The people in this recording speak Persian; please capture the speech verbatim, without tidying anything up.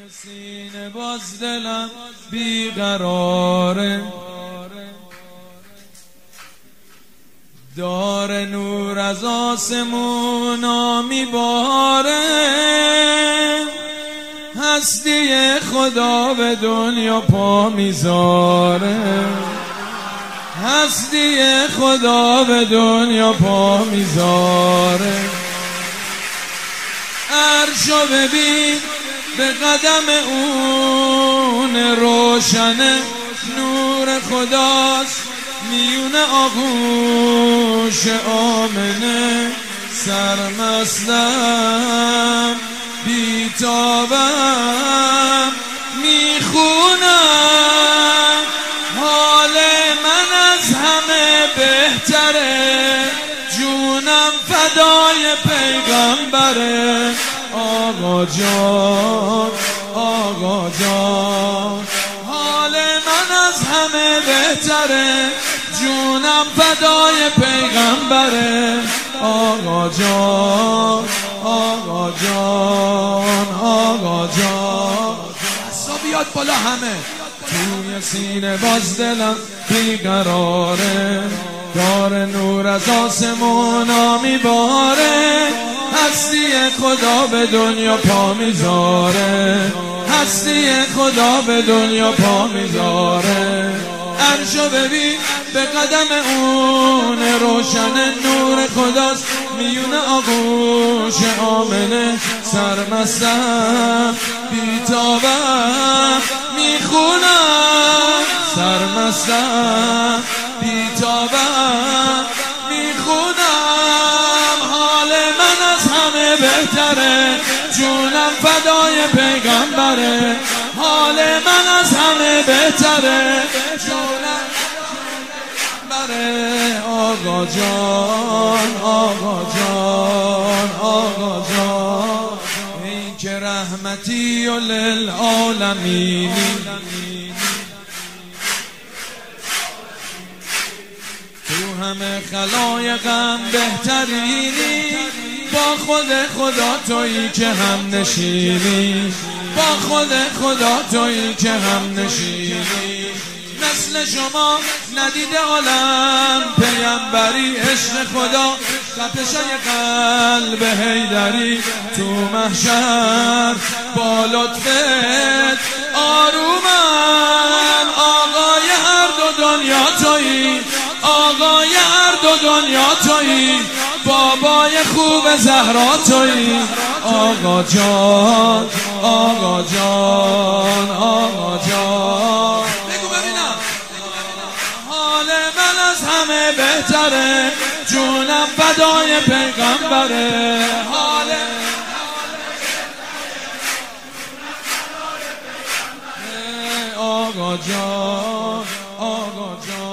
سینه باز دلم بیقراره، دار نور از آسمونا میباره، هستی خدا به دنیا پا میذاره، هستی خدا به دنیا پا میذاره. عرشو ببین به قدم اون روشنه، نور خداست میون آغوش آمنه. سرمستم بیتابم میخونم، حال من از همه بهتره، جونم فدای پیغمبره. آقا جان آقا جان، حال من از همه بهتره، جونم فدای پیغمبره. آقا جان آقا جان آقا جان، دستا بیاد بالا همه. توی سینه باز دلم بیقراره، دار نور از آسمونا میباره، هستی خدا به دنیا پا میذاره، هستی خدا به دنیا پا میذاره. عرشو ببین به قدم اون روشن، نور خداست میون آغوش آمنه. سرمستم بیتابم میخونم، سرمستم بیتابم میخونم، حال من از همه بهتره، جونم فدای پیغمبره. حال من از همه بهتره، جونم بره. آقا جان آقا جان آقا جان، این که رحمتی و للعالمینی، تو همه خلایقم بهترینی، با خود خدا تویی که هم نشینی، با خود خدا تویی که هم نشینی. مثل شما ندید عالم پیمبری، عشق خدا تپشای قلب حیدری. تو محشر با لطفت آرومم، آقای هر دو دنیا تویی، آقای هر دو دنیا تویی، بابای خوب زهرا تویی. آقا جان آقا جان آقا جان، بگو ببینم. حال من از همه بهتره، جونم فدای پیغمبره. حال آقا جان آقا جان.